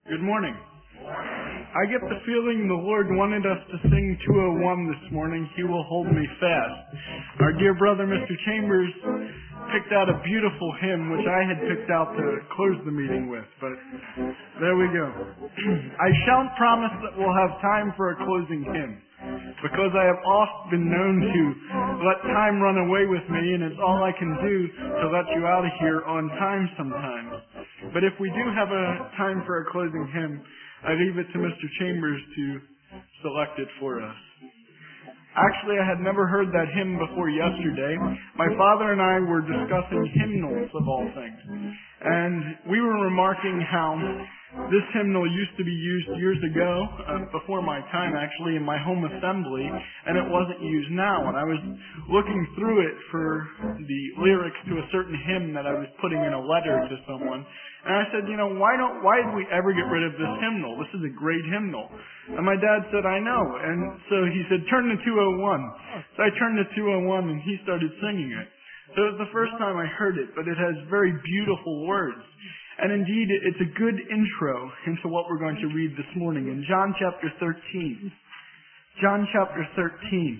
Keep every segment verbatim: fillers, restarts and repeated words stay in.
Good morning. I get the feeling the Lord wanted us to sing two oh one this morning, He Will Hold Me Fast. Our dear brother, Mister Chambers, picked out a beautiful hymn, which I had picked out to close the meeting with, but there we go. I shan't promise that we'll have time for a closing hymn, because I have oft been known to let time run away with me, and it's all I can do to let you out of here on time sometimes. But if we do have a time for a closing hymn, I leave it to Mister Chambers to select it for us. Actually, I had never heard that hymn before yesterday. My father and I were discussing hymnals of all things. And we were remarking how this hymnal used to be used years ago, uh, before my time actually, in my home assembly, and it wasn't used now. And I was looking through it for the lyrics to a certain hymn that I was putting in a letter to someone. And I said, you know, why don't, why did we ever get rid of this hymnal? This is a great hymnal. And my dad said, I know. And so he said, turn to two oh one. So I turned to two oh one and he started singing it. So it was the first time I heard it, but it has very beautiful words. And indeed, it's a good intro into what we're going to read this morning in John chapter thirteen. John chapter thirteen.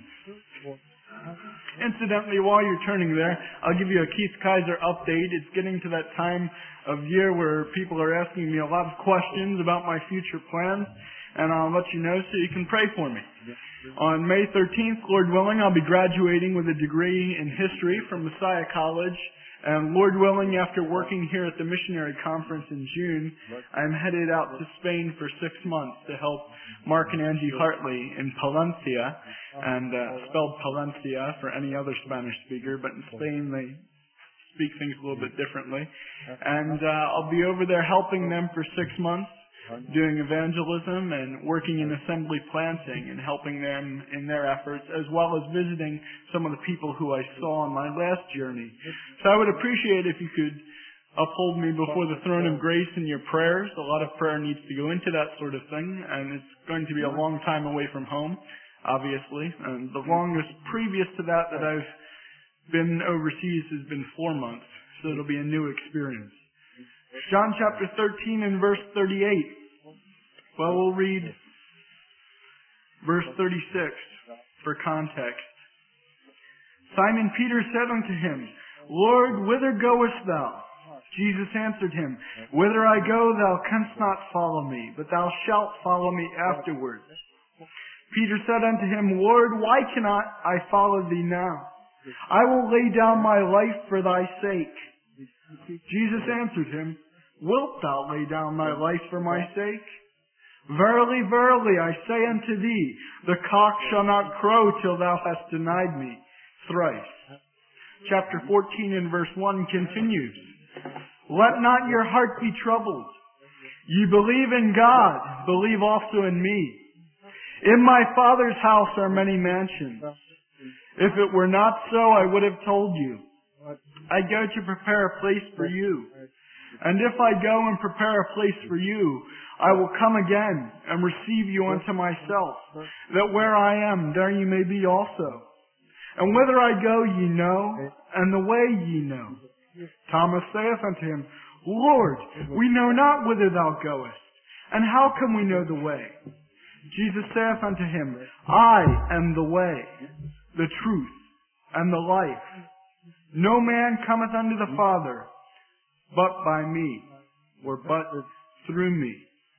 Incidentally, while you're turning there, I'll give you a Keith Kaiser update. It's getting to that time of year where people are asking me a lot of questions about my future plans, and I'll let you know so you can pray for me. On May thirteenth, Lord willing, I'll be graduating with a degree in history from Messiah College, and Lord willing, after working here at the Missionary Conference in June, I'm headed out to Spain for six months to help Mark and Angie Hartley in Palencia, and uh, spelled Palencia for any other Spanish speaker, but in Spain they speak things a little bit differently. And uh, I'll be over there helping them for six months, doing evangelism and working in assembly planting and helping them in their efforts, as well as visiting some of the people who I saw on my last journey. So I would appreciate if you could uphold me before the throne of grace in your prayers. A lot of prayer needs to go into that sort of thing, and it's going to be a long time away from home, obviously. And the longest previous to that that I've been overseas has been four months, so it'll be a new experience. John chapter thirteen and verse thirty-eight. Well, we'll read verse thirty-six for context. Simon Peter said unto him, Lord, whither goest thou? Jesus answered him, Whither I go, thou canst not follow me, but thou shalt follow me afterwards. Peter said unto him, Lord, why cannot I follow thee now? I will lay down my life for thy sake. Jesus answered him, Wilt thou lay down thy life for my sake? Verily, verily, I say unto thee, the cock shall not crow till thou hast denied me thrice. Chapter fourteen and verse one continues, Let not your heart be troubled. Ye believe in God, believe also in me. In my Father's house are many mansions. If it were not so, I would have told you. I go to prepare a place for you. And if I go and prepare a place for you, I will come again and receive you unto myself, that where I am, there you may be also. And whither I go ye know, and the way ye know. Thomas saith unto him, Lord, we know not whither thou goest, and how can we know the way? Jesus saith unto him, I am the way, the truth, and the life. No man cometh unto the Father but by me, or but through me.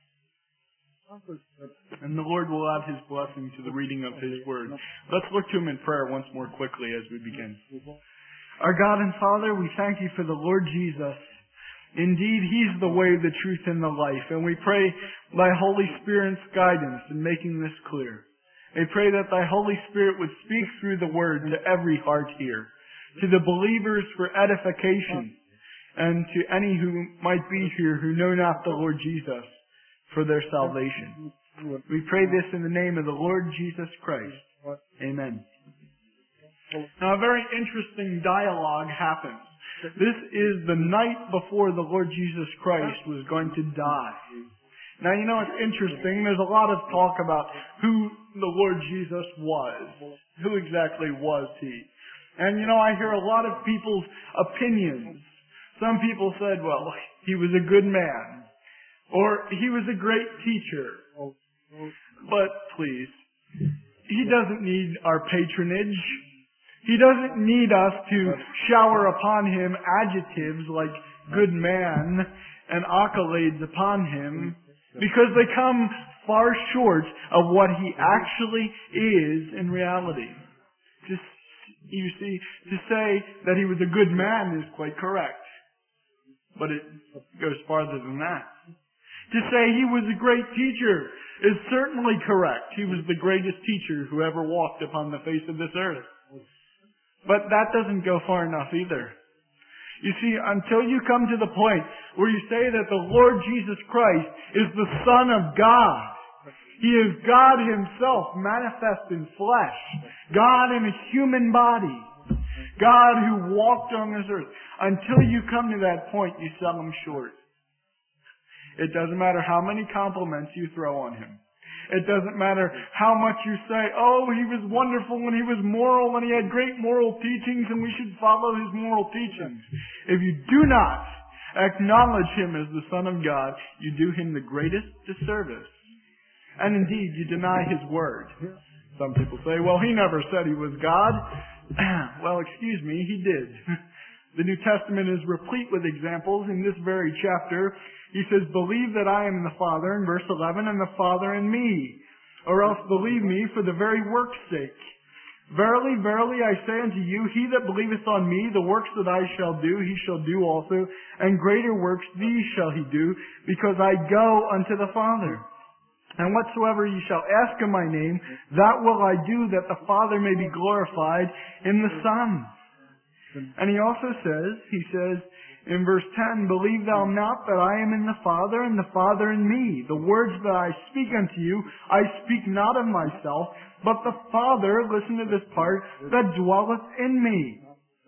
And the Lord will add His blessing to the reading of His Word. Let's look to Him in prayer once more quickly as we begin. Our God and Father, we thank You for the Lord Jesus. Indeed, He's the way, the truth, and the life. And we pray Thy Holy Spirit's guidance in making this clear. We pray that Thy Holy Spirit would speak through the Word to every heart here, to the believers for edification, and to any who might be here who know not the Lord Jesus for their salvation. We pray this in the name of the Lord Jesus Christ. Amen. Now, a very interesting dialogue happens. This is the night before the Lord Jesus Christ was going to die. Now, you know, it's interesting. There's a lot of talk about who the Lord Jesus was. Who exactly was He? And, you know, I hear a lot of people's opinions. Some people said, well, he was a good man. Or he was a great teacher. But please, he doesn't need our patronage. He doesn't need us to shower upon him adjectives like good man and accolades upon him, because they come far short of what he actually is in reality. Just, you see, to say that he was a good man is quite correct. But it goes farther than that. To say he was a great teacher is certainly correct. He was the greatest teacher who ever walked upon the face of this earth. But that doesn't go far enough either. You see, until you come to the point where you say that the Lord Jesus Christ is the Son of God, He is God Himself manifest in flesh, God in a human body, God who walked on this earth. Until you come to that point, you sell Him short. It doesn't matter how many compliments you throw on Him. It doesn't matter how much you say, oh, He was wonderful and He was moral and He had great moral teachings and we should follow His moral teachings. If you do not acknowledge Him as the Son of God, you do Him the greatest disservice. And indeed, you deny His word. Some people say, well, He never said He was God. Well, excuse me, He did. The New Testament is replete with examples. In this very chapter, He says, believe that I am in the Father, in verse eleven, and the Father in me. Or else believe me for the very work's sake. Verily, verily, I say unto you, he that believeth on me, the works that I shall do, he shall do also, and greater works these shall he do, because I go unto the Father. And whatsoever ye shall ask in my name, that will I do, that the Father may be glorified in the Son. And he also says, he says in verse ten, believe thou not that I am in the Father, and the Father in me. The words that I speak unto you, I speak not of myself, but the Father, listen to this part, that dwelleth in me.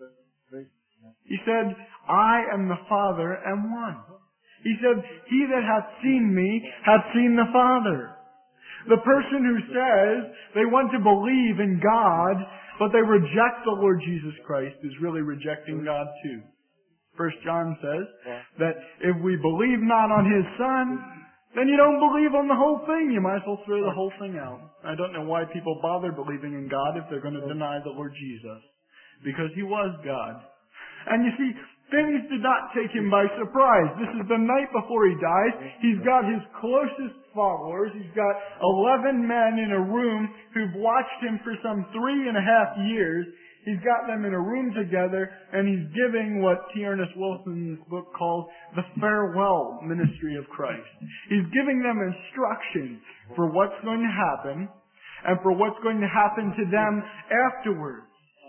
He said, I am the Father and one. He said, he that hath seen me hath seen the Father. The person who says they want to believe in God, but they reject the Lord Jesus Christ, is really rejecting God too. First John says that if we believe not on His Son, then you don't believe on the whole thing. You might as well throw the whole thing out. I don't know why people bother believing in God if they're going to deny the Lord Jesus. Because He was God. And you see, things did not take Him by surprise. This is the night before He dies. He's got His closest followers. He's got eleven men in a room who've watched Him for some three and a half years. He's got them in a room together, and He's giving what T. Ernest Wilson's book calls the farewell ministry of Christ. He's giving them instructions for what's going to happen, and for what's going to happen to them afterwards.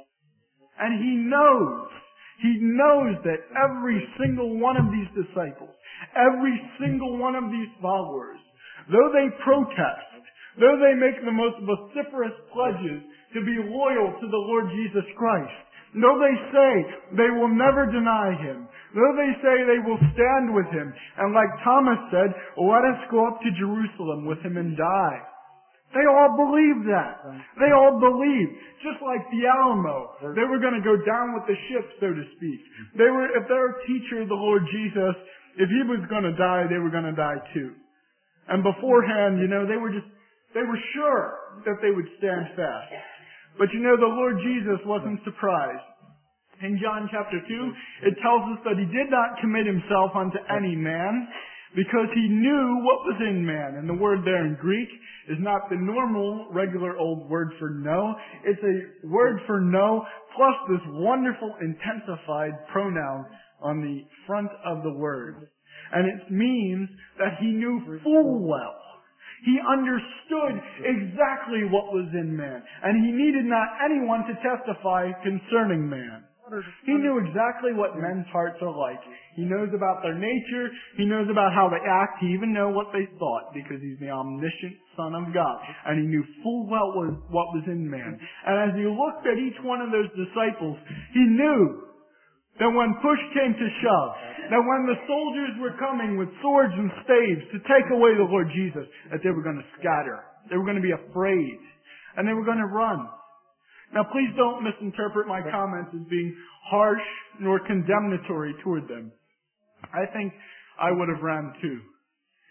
And He knows, He knows that every single one of these disciples, every single one of these followers, though they protest, though they make the most vociferous pledges to be loyal to the Lord Jesus Christ, though they say they will never deny Him, though they say they will stand with Him, and like Thomas said, let us go up to Jerusalem with Him and die. They all believe that. They all believe. Just like the Alamo. They were going to go down with the ship, so to speak. They were, if their teacher, the Lord Jesus, if He was going to die, they were going to die too. And beforehand, you know, they were just, they were sure that they would stand fast. But you know, the Lord Jesus wasn't surprised. In John chapter two, it tells us that He did not commit Himself unto any man, because He knew what was in man. And the word there in Greek is not the normal, regular old word for know. It's a word for know plus this wonderful intensified pronoun on the front of the word. And it means that He knew full well. He understood exactly what was in man. And He needed not anyone to testify concerning man. He knew exactly what men's hearts are like. He knows about their nature. He knows about how they act. He even knows what they thought, because He's the omniscient Son of God. And He knew full well what was in man. And as He looked at each one of those disciples, He knew that when push came to shove, that when the soldiers were coming with swords and staves to take away the Lord Jesus, that they were going to scatter. They were going to be afraid. And they were going to run. Now please don't misinterpret my comments as being harsh nor condemnatory toward them. I think I would have ran too.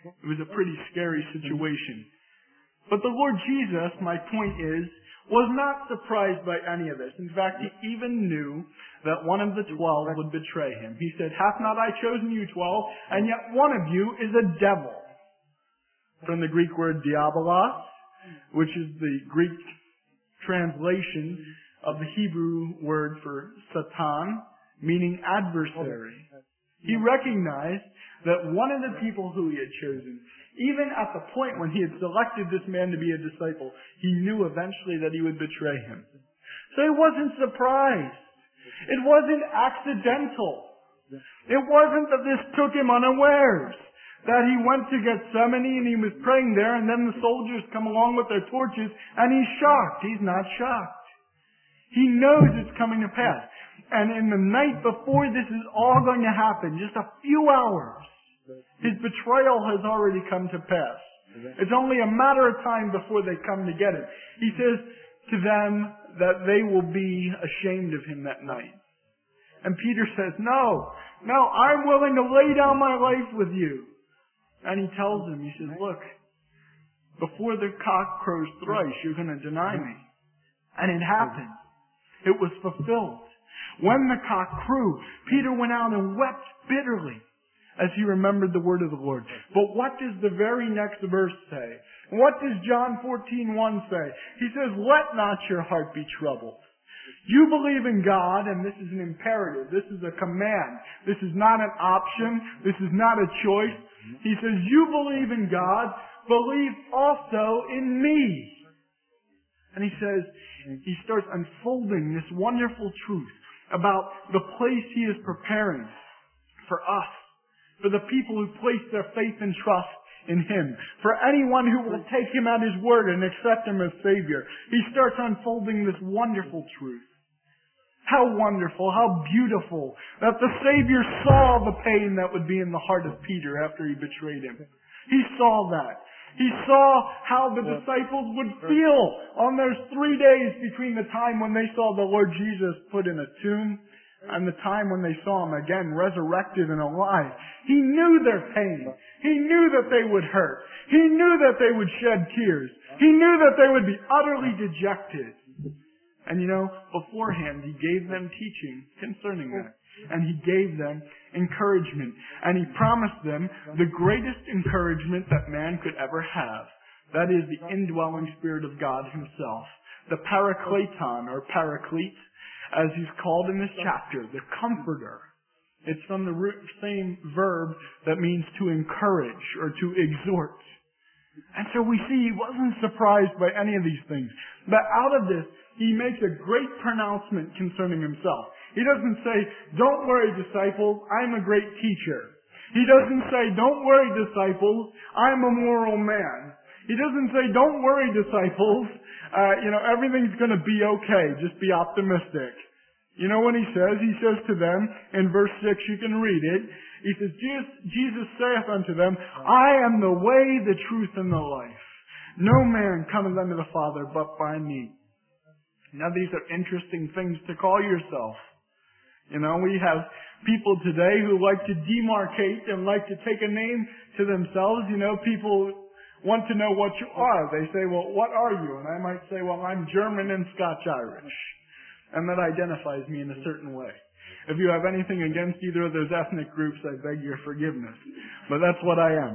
It was a pretty scary situation. But the Lord Jesus, my point is, was not surprised by any of this. In fact, he even knew that one of the twelve would betray him. He said, "Hath not I chosen you twelve, and yet one of you is a devil." From the Greek word diabolos, which is the Greek translation of the Hebrew word for Satan, meaning adversary. He recognized that one of the people who he had chosen, even at the point when he had selected this man to be a disciple, he knew eventually that he would betray him. So he wasn't surprised. It wasn't accidental. It wasn't that this took him unawares. That he went to Gethsemane and he was praying there, and then the soldiers come along with their torches and he's shocked. He's not shocked. He knows it's coming to pass. And in the night before this is all going to happen, just a few hours, his betrayal has already come to pass. It's only a matter of time before they come to get him. He says to them that they will be ashamed of him that night. And Peter says, no, no, I'm willing to lay down my life with you. And he tells them, he says, look, before the cock crows thrice, you're going to deny me. And it happened. It was fulfilled. When the cock crew, Peter went out and wept bitterly as he remembered the word of the Lord. But what does the very next verse say? What does John fourteen one say? He says, let not your heart be troubled. You believe in God, and this is an imperative. This is a command. This is not an option. This is not a choice. He says, you believe in God, believe also in me. And he says, he starts unfolding this wonderful truth about the place he is preparing for us, for the people who place their faith and trust in him, for anyone who will take him at his word and accept him as Savior. He starts unfolding this wonderful truth. How wonderful, how beautiful that the Savior saw the pain that would be in the heart of Peter after he betrayed him. He saw that. He saw how the disciples would feel on those three days between the time when they saw the Lord Jesus put in a tomb and the time when they saw him again resurrected and alive. He knew their pain. He knew that they would hurt. He knew that they would shed tears. He knew that they would be utterly dejected. And you know, beforehand, he gave them teaching concerning that. And he gave them encouragement. And he promised them the greatest encouragement that man could ever have. That is the indwelling Spirit of God himself. The Parakleton, or Paraclete, as he's called in this chapter, the Comforter. It's from the root, same verb that means to encourage or to exhort. And so we see he wasn't surprised by any of these things. But out of this, he makes a great pronouncement concerning himself. He doesn't say, don't worry, disciples, I'm a great teacher. He doesn't say, don't worry, disciples, I'm a moral man. He doesn't say, don't worry, disciples, uh, you know, everything's going to be okay, just be optimistic. You know what he says? He says to them, in verse six, you can read it, he says, Jesus, Jesus saith unto them, I am the way, the truth, and the life. No man cometh unto the Father but by me. Now these are interesting things to call yourself. You know, we have people today who like to demarcate and like to take a name to themselves. You know, people want to know what you are. They say, well, what are you? And I might say, well, I'm German and Scotch-Irish. And that identifies me in a certain way. If you have anything against either of those ethnic groups, I beg your forgiveness. But that's what I am.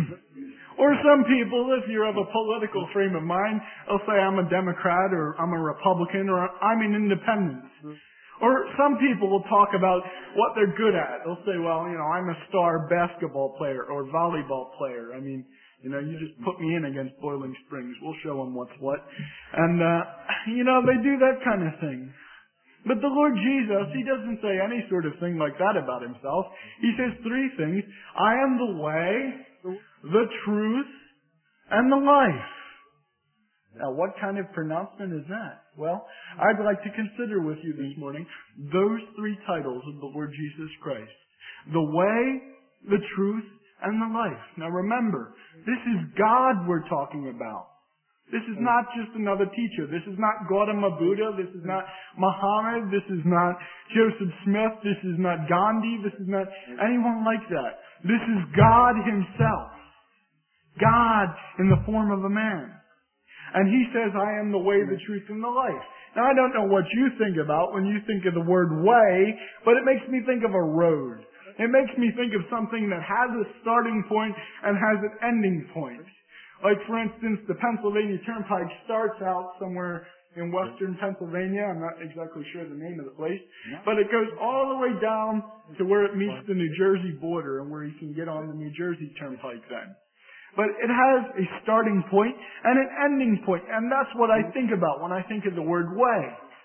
Or some people, if you're of a political frame of mind, they'll say I'm a Democrat or I'm a Republican or I'm an independent. Or some people will talk about what they're good at. They'll say, well, you know, I'm a star basketball player or volleyball player. I mean, you know, you just put me in against Boiling Springs. We'll show them what's what. And, uh, you know, they do that kind of thing. But the Lord Jesus, he doesn't say any sort of thing like that about himself. He says three things. I am the way, the truth, and the life. Now, what kind of pronouncement is that? Well, I'd like to consider with you this morning those three titles of the Lord Jesus Christ. The way, the truth, and the life. Now remember, this is God we're talking about. This is not just another teacher. This is not Gautama Buddha. This is not Muhammad. This is not Joseph Smith. This is not Gandhi. This is not anyone like that. This is God himself. God in the form of a man. And he says, I am the way, the truth, and the life. Now, I don't know what you think about when you think of the word way, but it makes me think of a road. It makes me think of something that has a starting point and has an ending point. Like, for instance, the Pennsylvania Turnpike starts out somewhere in western Pennsylvania. I'm not exactly sure the name of the place. But it goes all the way down to where it meets the New Jersey border and where you can get on the New Jersey Turnpike then. But it has a starting point and an ending point, and that's what I think about when I think of the word way.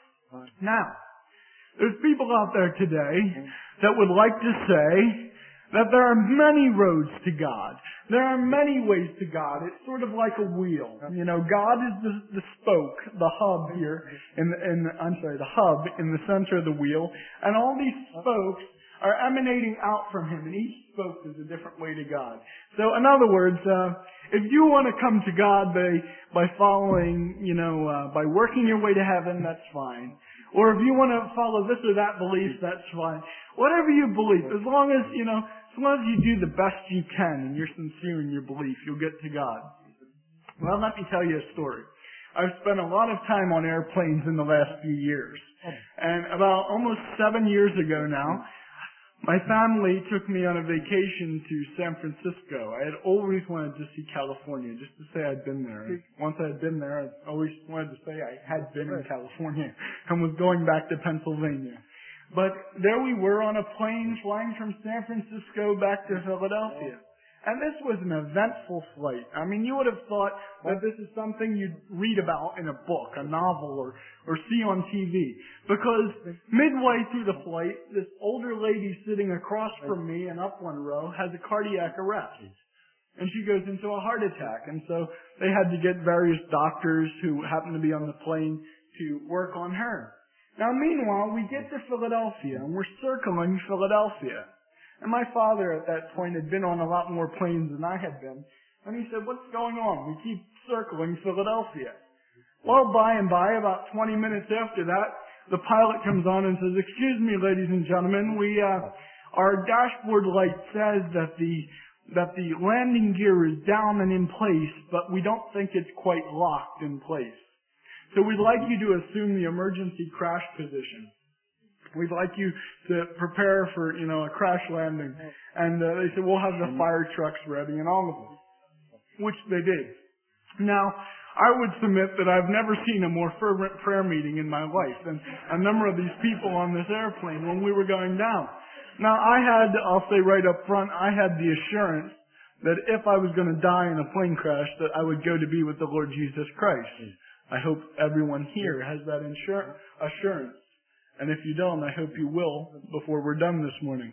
Now, there's people out there today that would like to say that there are many roads to God. There are many ways to God. It's sort of like a wheel. You know, God is the, the spoke, the hub here, in the, in the, I'm sorry, the hub in the center of the wheel, and all these spokes are emanating out from Him, and each spoke is a different way to God. So, in other words, uh, if you want to come to God by by following, you know, uh, by working your way to heaven, that's fine. Or if you want to follow this or that belief, that's fine. Whatever you believe, as long as, you know, as long as you do the best you can and you're sincere in your belief, you'll get to God. Well, let me tell you a story. I've spent a lot of time on airplanes in the last few years. And about almost seven years ago now, my family took me on a vacation to San Francisco. I had always wanted to see California, just to say I'd been there. Once I had been there, I always wanted to say I had been in California and was going back to Pennsylvania. But there we were on a plane flying from San Francisco back to Philadelphia. And this was an eventful flight. I mean, you would have thought that this is something you'd read about in a book, a novel, or, or see on T V. Because midway through the flight, this older lady sitting across from me in up one row has a cardiac arrest. And she goes into a heart attack. And so they had to get various doctors who happened to be on the plane to work on her. Now, meanwhile, we get to Philadelphia, and we're circling Philadelphia. And my father at that point had been on a lot more planes than I had been. And he said, what's going on? We keep circling Philadelphia. Well, by and by, about twenty minutes after that, the pilot comes on and says, excuse me, ladies and gentlemen, we, uh, our dashboard light says that the, that the landing gear is down and in place, but we don't think it's quite locked in place. So we'd like you to assume the emergency crash position. We'd like you to prepare for, you know, a crash landing. And uh, they said, we'll have the fire trucks ready and all of them. Which they did. Now, I would submit that I've never seen a more fervent prayer meeting in my life than a number of these people on this airplane when we were going down. Now, I had, I'll say right up front, I had the assurance that if I was going to die in a plane crash, that I would go to be with the Lord Jesus Christ. I hope everyone here has that insur- assurance. And if you don't, I hope you will before we're done this morning.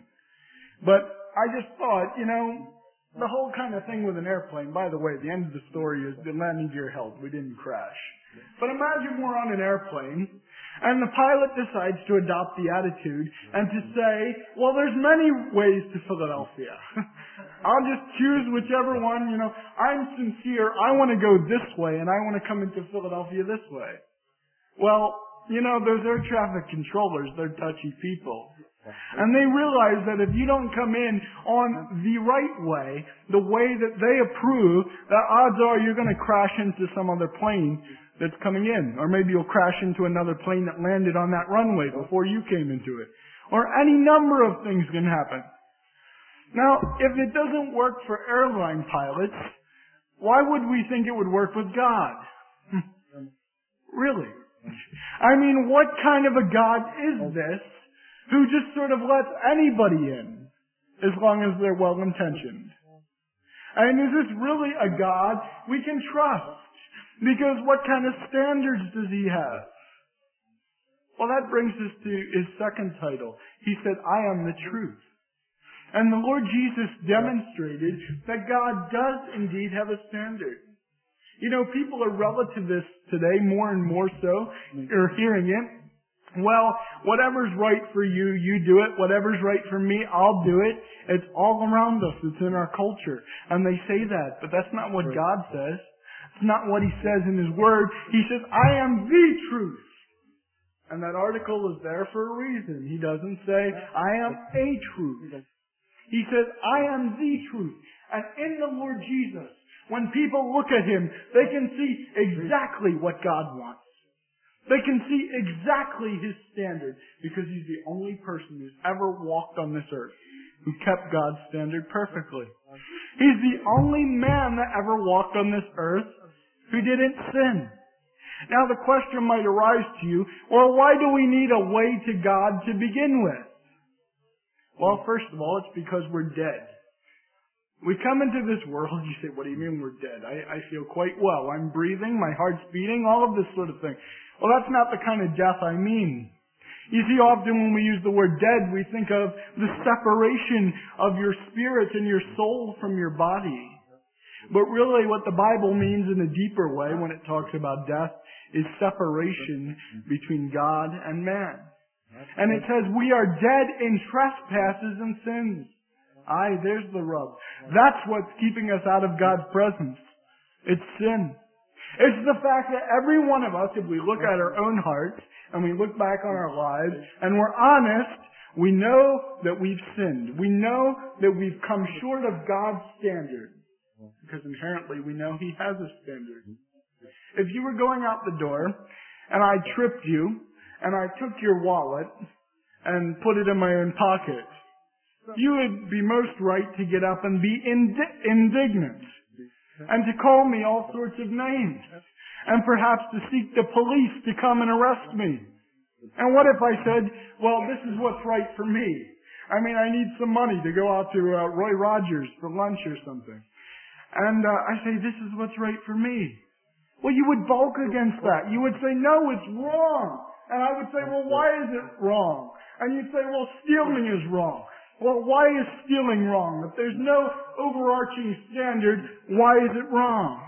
But I just thought, you know, the whole kind of thing with an airplane, by the way, the end of the story is the landing gear held. We didn't crash. But imagine we're on an airplane, and the pilot decides to adopt the attitude and to say, well, there's many ways to Philadelphia. I'll just choose whichever one, you know. I'm sincere. I want to go this way, and I want to come into Philadelphia this way. Well, you know, those air traffic controllers, they're touchy people. And they realize that if you don't come in on the right way, the way that they approve, the odds are you're going to crash into some other plane that's coming in. Or maybe you'll crash into another plane that landed on that runway before you came into it. Or any number of things can happen. Now, if it doesn't work for airline pilots, why would we think it would work with God? Really? I mean, what kind of a God is this who just sort of lets anybody in as long as they're well-intentioned? I mean, is this really a God we can trust? Because what kind of standards does He have? Well, that brings us to His second title. He said, I am the truth. And the Lord Jesus demonstrated that God does indeed have a standard. You know, people are relativists today, more and more so, or hearing it. Well, whatever's right for you, you do it. Whatever's right for me, I'll do it. It's all around us. It's in our culture. And they say that, but that's not what God says. It's not what He says in His Word. He says, I am the truth. And that article is there for a reason. He doesn't say, I am a truth. He says, I am the truth. And in the Lord Jesus, When people look at Him, they can see exactly what God wants. They can see exactly His standard because He's the only person who's ever walked on this earth who kept God's standard perfectly. He's the only man that ever walked on this earth who didn't sin. Now the question might arise to you, well, why do we need a way to God to begin with? Well, first of all, it's because we're dead. We come into this world, you say, what do you mean we're dead? I, I feel quite well. I'm breathing, my heart's beating, all of this sort of thing. Well, that's not the kind of death I mean. You see, often when we use the word dead, we think of the separation of your spirit and your soul from your body. But really what the Bible means in a deeper way when it talks about death is separation between God and man. And it says we are dead in trespasses and sins. Aye, there's the rub. That's what's keeping us out of God's presence. It's sin. It's the fact that every one of us, if we look at our own hearts and we look back on our lives and we're honest, we know that we've sinned. We know that we've come short of God's standard. Because inherently we know He has a standard. If you were going out the door and I tripped you and I took your wallet and put it in my own pocket, you would be most right to get up and be indi- indignant and to call me all sorts of names and perhaps to seek the police to come and arrest me. And what if I said, well, this is what's right for me. I mean, I need some money to go out to uh, Roy Rogers for lunch or something. And uh, I say, this is what's right for me. Well, you would balk against that. You would say, no, it's wrong. And I would say, well, why is it wrong? And you'd say, well, stealing is wrong. Well, why is stealing wrong? If there's no overarching standard, why is it wrong?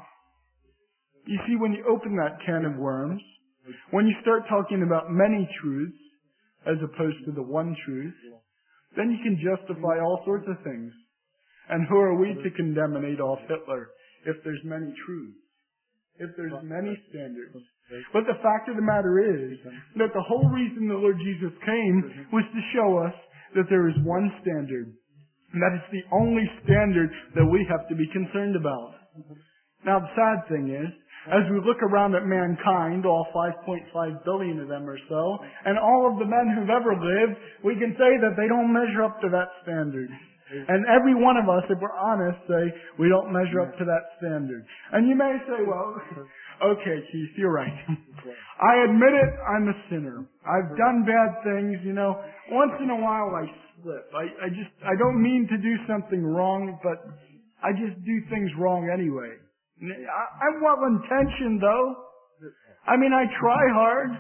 You see, when you open that can of worms, when you start talking about many truths as opposed to the one truth, then you can justify all sorts of things. And who are we to condemn Adolf Hitler if there's many truths, if there's many standards? But the fact of the matter is that the whole reason the Lord Jesus came was to show us that there is one standard, and that it's the only standard that we have to be concerned about. Now the sad thing is, as we look around at mankind, all five point five billion of them or so, and all of the men who've ever lived, we can say that they don't measure up to that standard. And every one of us, if we're honest, say, we don't measure up to that standard. And you may say, well, okay, Keith, you're right. I admit it, I'm a sinner. I've done bad things, you know. Once in a while I slip. I, I just, I don't mean to do something wrong, but I just do things wrong anyway. I, I'm well intentioned though. I mean, I try hard.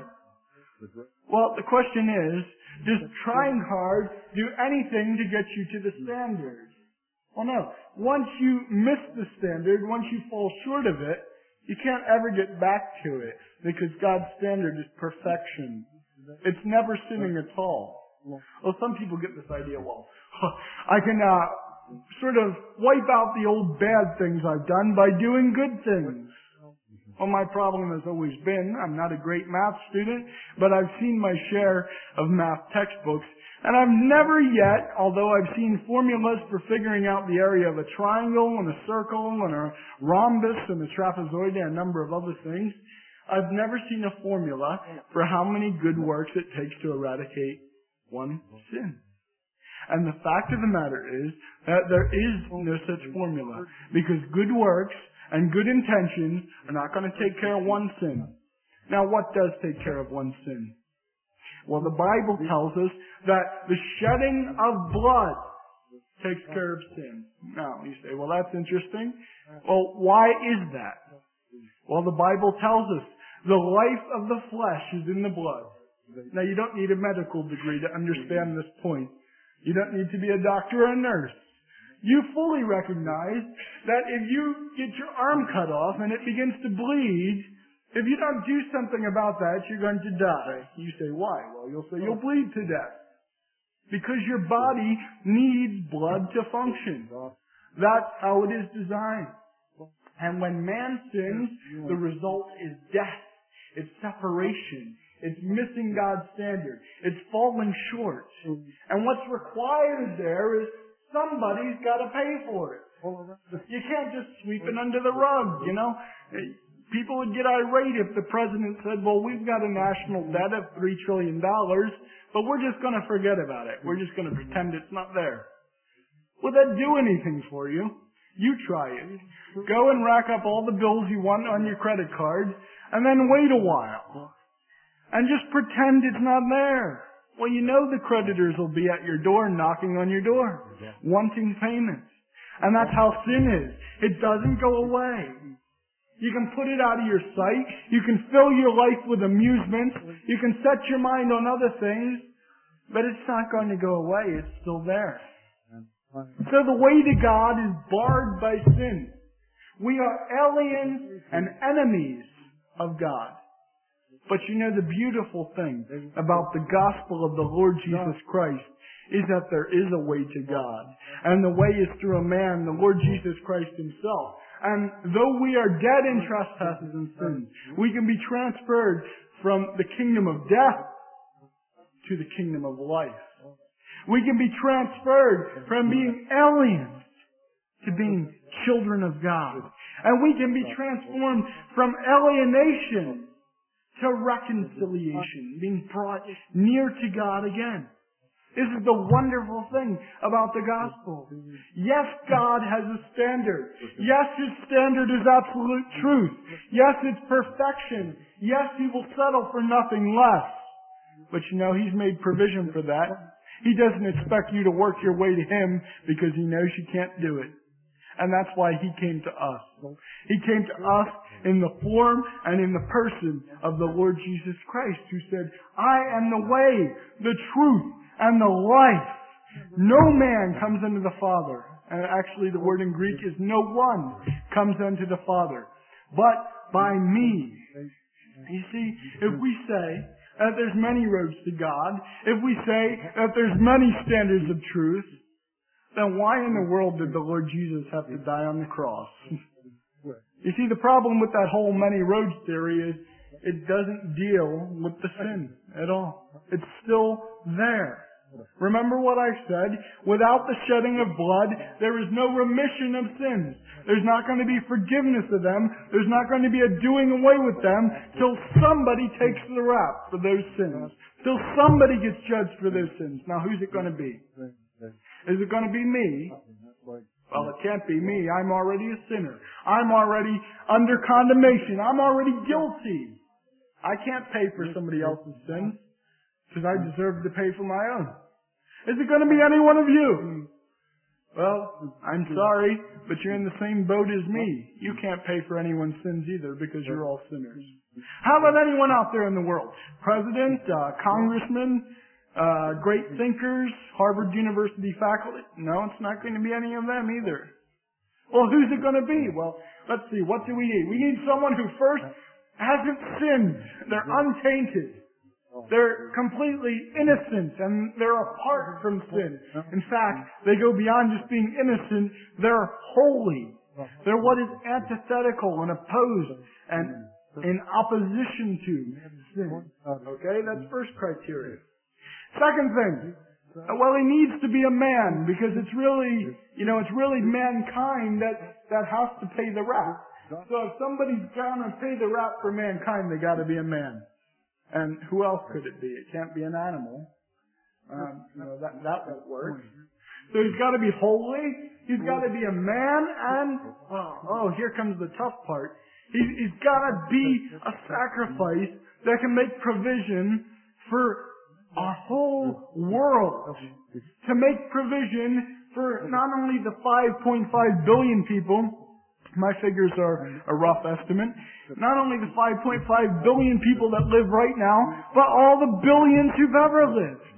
Well, the question is, does trying hard do anything to get you to the standard? Well, no. Once you miss the standard, once you fall short of it, you can't ever get back to it because God's standard is perfection. It's never sinning at all. Well, some people get this idea, well, I can uh, sort of wipe out the old bad things I've done by doing good things. Well, my problem has always been, I'm not a great math student, but I've seen my share of math textbooks, and I've never yet, although I've seen formulas for figuring out the area of a triangle and a circle and a rhombus and a trapezoid and a number of other things, I've never seen a formula for how many good works it takes to eradicate one sin. And the fact of the matter is that there is no such formula, because good works and good intentions are not going to take care of one sin. Now, what does take care of one sin? Well, the Bible tells us that the shedding of blood takes care of sin. Now, you say, well, that's interesting. Well, why is that? Well, the Bible tells us the life of the flesh is in the blood. Now, you don't need a medical degree to understand this point. You don't need to be a doctor or a nurse. You fully recognize that if you get your arm cut off and it begins to bleed, if you don't do something about that, you're going to die. You say, why? Well, you'll say you'll bleed to death. Because your body needs blood to function. That's how it is designed. And when man sins, the result is death. It's separation. It's missing God's standard. It's falling short. And what's required there is somebody's got to pay for it. You can't just sweep it under the rug, you know. People would get irate if the president said, well, we've got a national debt of three trillion dollars, but we're just going to forget about it. We're just going to pretend it's not there. Would that do anything for you? You try it. Go and rack up all the bills you want on your credit card, and then wait a while. And just pretend it's not there. Well, you know the creditors will be at your door, knocking on your door, wanting payments. And that's how sin is. It doesn't go away. You can put it out of your sight. You can fill your life with amusement. You can set your mind on other things. But it's not going to go away. It's still there. So the way to God is barred by sin. We are aliens and enemies of God. But you know the beautiful thing about the gospel of the Lord Jesus Christ is that there is a way to God. And the way is through a man, the Lord Jesus Christ himself. And though we are dead in trespasses and sins, we can be transferred from the kingdom of death to the kingdom of life. We can be transferred from being aliens to being children of God. And we can be transformed from alienation to reconciliation, being brought near to God again. This is the wonderful thing about the gospel. Yes, God has a standard. Yes, His standard is absolute truth. Yes, it's perfection. Yes, He will settle for nothing less. But you know, He's made provision for that. He doesn't expect you to work your way to Him because He knows you can't do it. And that's why He came to us. He came to us in the form and in the person of the Lord Jesus Christ, who said, I am the way, the truth, and the life. No man comes unto the Father. And actually the word in Greek is no one comes unto the Father, but by me. You see, if we say that there's many roads to God, if we say that there's many standards of truth, then why in the world did the Lord Jesus have to die on the cross? You see, the problem with that whole many roads theory is it doesn't deal with the sin at all. It's still there. Remember what I said? Without the shedding of blood, there is no remission of sins. There's not going to be forgiveness of them. There's not going to be a doing away with them till somebody takes the rap for those sins. Till somebody gets judged for those sins. Now, who's it going to be? Is it going to be me? Well, it can't be me. I'm already a sinner. I'm already under condemnation. I'm already guilty. I can't pay for somebody else's sins because I deserve to pay for my own. Is it going to be any one of you? Well, I'm sorry, but you're in the same boat as me. You can't pay for anyone's sins either because you're all sinners. How about anyone out there in the world? President, uh, congressman, uh, great thinkers, Harvard University faculty? No, it's not going to be any of them either. Well, who's it going to be? Well, let's see. What do we need? We need someone who first hasn't sinned. They're untainted. They're completely innocent and they're apart from sin. In fact, they go beyond just being innocent. They're holy. They're what is antithetical and opposed and in opposition to sin. Okay, that's first criteria. Second thing, well, he needs to be a man because it's really, you know, it's really mankind that, that has to pay the rap. So if somebody's gonna pay the rap for mankind, they gotta be a man. And who else could it be? It can't be an animal. Um, you know, that, that won't work. So he's got to be holy. He's got to be a man. And, oh, oh, here comes the tough part. He, he's got to be a sacrifice that can make provision for our whole world. To make provision for not only the five point five billion people, my figures are a rough estimate. Not only the five point five billion people that live right now, but all the billions who've ever lived.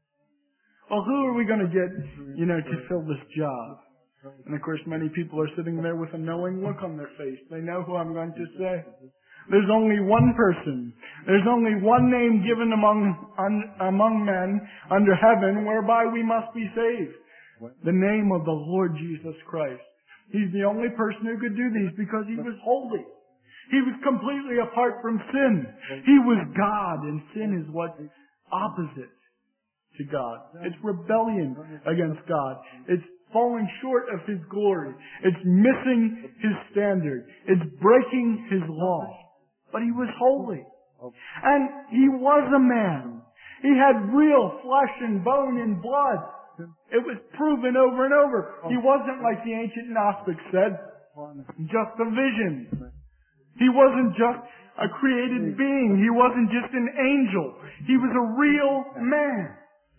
Well, who are we going to get, you know, to fill this job? And of course, many people are sitting there with a knowing look on their face. They know who I'm going to say. There's only one person. There's only one name given among un, among men under heaven whereby we must be saved. The name of the Lord Jesus Christ. He's the only person who could do these because He was holy. He was completely apart from sin. He was God, and sin is what's opposite to God. It's rebellion against God. It's falling short of His glory. It's missing His standard. It's breaking His law. But He was holy. And He was a man. He had real flesh and bone and blood. It was proven over and over. He wasn't like the ancient Gnostics said, just a vision. He wasn't just a created being. He wasn't just an angel. He was a real man.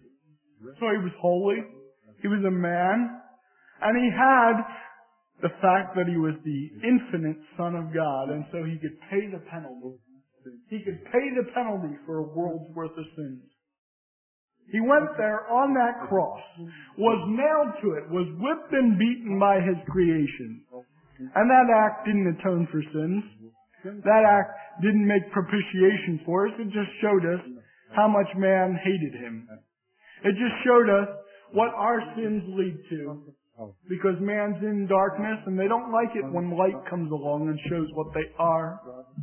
So He was holy. He was a man. And He had the fact that He was the infinite Son of God. And so He could pay the penalty. He could pay the penalty for a world's worth of sins. He went there on that cross, was nailed to it, was whipped and beaten by His creation. And that act didn't atone for sins. That act didn't make propitiation for us. It just showed us how much man hated Him. It just showed us what our sins lead to. Because man's in darkness and they don't like it when light comes along and shows what they are.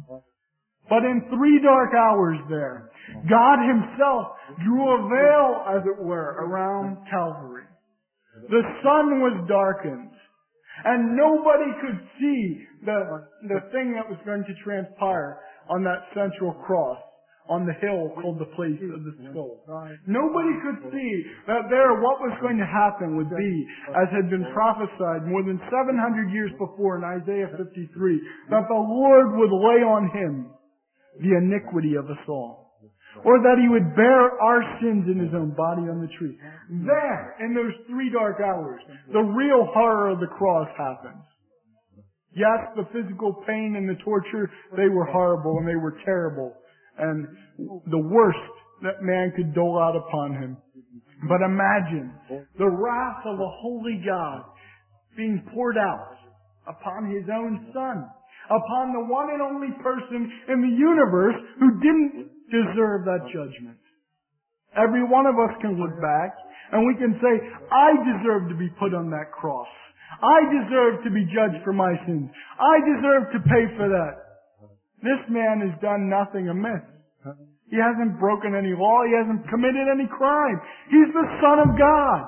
But in three dark hours there, God Himself drew a veil, as it were, around Calvary. The sun was darkened. And nobody could see the, the thing that was going to transpire on that central cross on the hill called the place of the skull. Nobody could see that there what was going to happen would be, as had been prophesied more than seven hundred years before in Isaiah fifty-three, that the Lord would lay on Him the iniquity of us all. Or that He would bear our sins in His own body on the tree. There, in those three dark hours, the real horror of the cross happens. Yes, the physical pain and the torture, they were horrible and they were terrible. And the worst that man could dole out upon Him. But imagine the wrath of a holy God being poured out upon His own Son. Upon the one and only person in the universe who didn't deserve that judgment. Every one of us can look back and we can say, I deserve to be put on that cross. I deserve to be judged for my sins. I deserve to pay for that. This man has done nothing amiss. He hasn't broken any law. He hasn't committed any crime. He's the Son of God.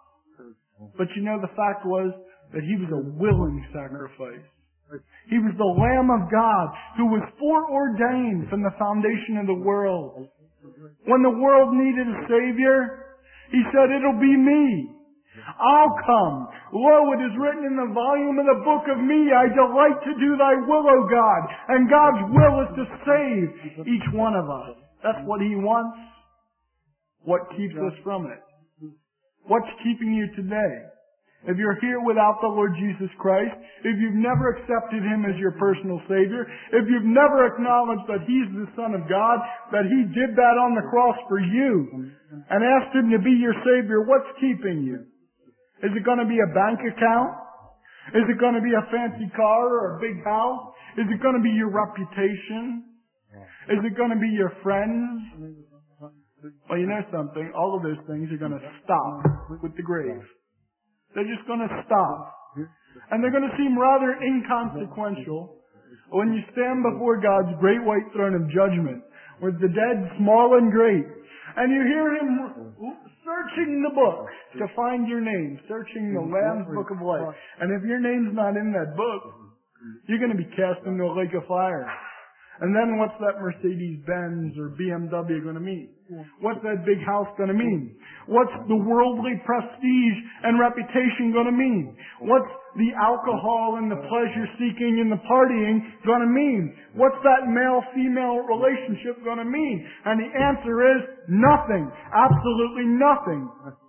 But you know, the fact was that He was a willing sacrifice. He was the Lamb of God who was foreordained from the foundation of the world. When the world needed a Savior, He said, it'll be me. I'll come. Lo, it is written in the volume of the book of me, I delight to do Thy will, O God. And God's will is to save each one of us. That's what He wants. What keeps us from it? What's keeping you today? If you're here without the Lord Jesus Christ, if you've never accepted Him as your personal Savior, if you've never acknowledged that He's the Son of God, that He did that on the cross for you, and asked Him to be your Savior, what's keeping you? Is it going to be a bank account? Is it going to be a fancy car or a big house? Is it going to be your reputation? Is it going to be your friends? Well, you know something, all of those things are going to stop with the grave. They're just going to stop. And they're going to seem rather inconsequential when you stand before God's great white throne of judgment, with the dead small and great, and you hear Him searching the book to find your name, searching the Lamb's book of life. And if your name's not in that book, you're going to be cast into a lake of fire. And then what's that Mercedes-Benz or B M W going to mean? What's that big house going to mean? What's the worldly prestige and reputation going to mean? What's the alcohol and the pleasure-seeking and the partying going to mean? What's that male-female relationship going to mean? And the answer is nothing. Absolutely nothing.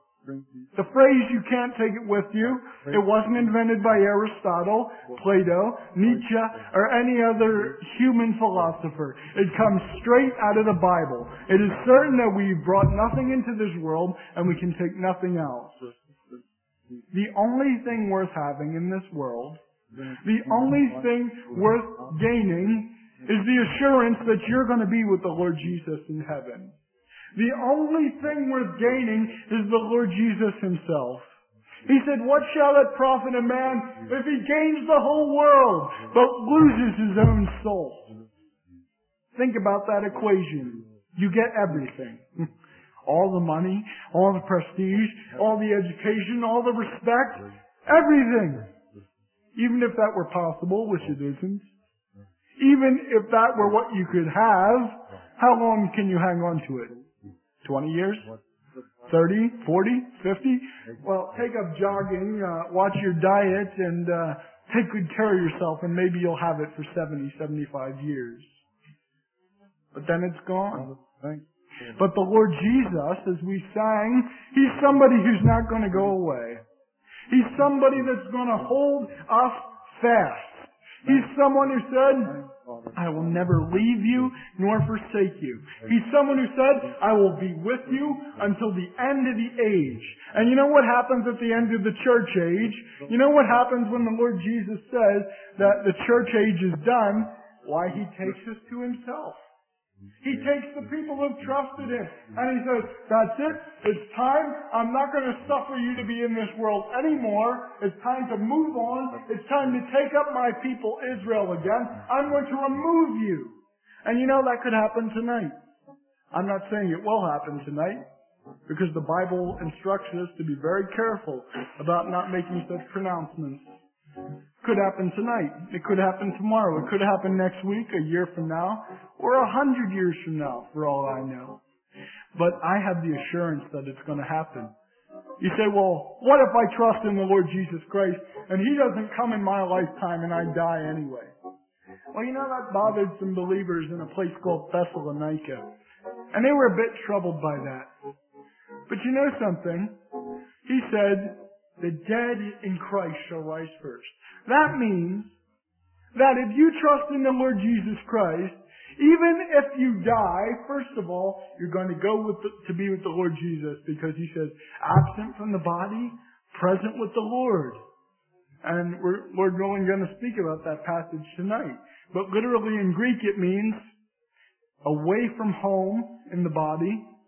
The phrase, you can't take it with you, it wasn't invented by Aristotle, Plato, Nietzsche, or any other human philosopher. It comes straight out of the Bible. It is certain that we've brought nothing into this world and we can take nothing else. The only thing worth having in this world, the only thing worth gaining, is the assurance that you're going to be with the Lord Jesus in heaven. The only thing worth gaining is the Lord Jesus Himself. He said, what shall it profit a man if he gains the whole world but loses his own soul? Think about that equation. You get everything. all the money, all the prestige, all the education, all the respect, everything. Even if that were possible, which it isn't. Even if that were what you could have, how long can you hang on to it? twenty years? thirty? forty? fifty? Well, take up jogging, uh, watch your diet, and uh, take good care of yourself, and maybe you'll have it for seventy, seventy-five years. But then it's gone. But the Lord Jesus, as we sang, He's somebody who's not going to go away. He's somebody that's going to hold us fast. He's someone who said, I will never leave you nor forsake you. He's someone who said, I will be with you until the end of the age. And you know what happens at the end of the church age? You know what happens when the Lord Jesus says that the church age is done? Why, He takes us to Himself. He takes the people who've trusted Him and He says, that's it. It's time. I'm not going to suffer you to be in this world anymore. It's time to move on. It's time to take up my people Israel again. I'm going to remove you. And you know that could happen tonight. I'm not saying it will happen tonight because the Bible instructs us to be very careful about not making such pronouncements. Could happen tonight. It could happen tomorrow. It could happen next week, a year from now, or a hundred years from now, for all I know. But I have the assurance that it's going to happen. You say, well, what if I trust in the Lord Jesus Christ and He doesn't come in my lifetime and I die anyway? Well, you know, that bothered some believers in a place called Thessalonica. And they were a bit troubled by that. But you know something? He said, the dead in Christ shall rise first. That means that if you trust in the Lord Jesus Christ, even if you die, first of all, you're going to go with the, to be with the Lord Jesus because He says, absent from the body, present with the Lord. And we're, Lord willing, going to speak about that passage tonight. But literally in Greek it means away from home in the body,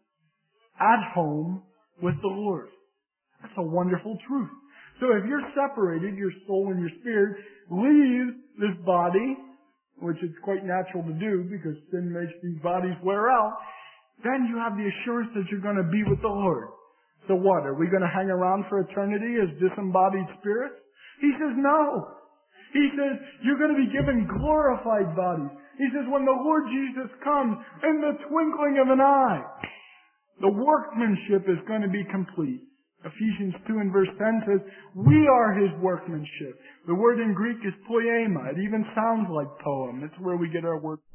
at home with the Lord. That's a wonderful truth. So if you're separated, your soul and your spirit leave this body, which is quite natural to do because sin makes these bodies wear out, then you have the assurance that you're going to be with the Lord. So what? Are we going to hang around for eternity as disembodied spirits? He says no. He says you're going to be given glorified bodies. He says when the Lord Jesus comes in the twinkling of an eye, the workmanship is going to be complete. Ephesians two and verse ten says, we are His workmanship. The word in Greek is poema. It even sounds like poem. It's where we get our word.